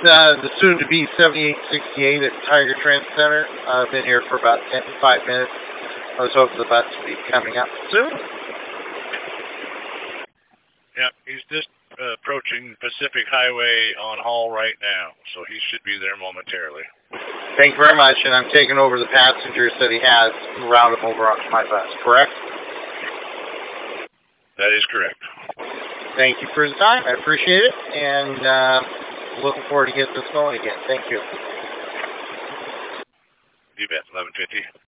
the soon-to-be 7868 at Tiger Trend Center. I've been here for about 5 minutes. I was hoping the bus would be coming up soon. Yeah, he's just approaching Pacific Highway on Hall right now, so he should be there momentarily. Thank you very much, and I'm taking over the passengers that he has and route them over onto my bus, correct? That is correct. Thank you for the time. I appreciate it, and looking forward to getting this going again. Thank you. You bet. 1150.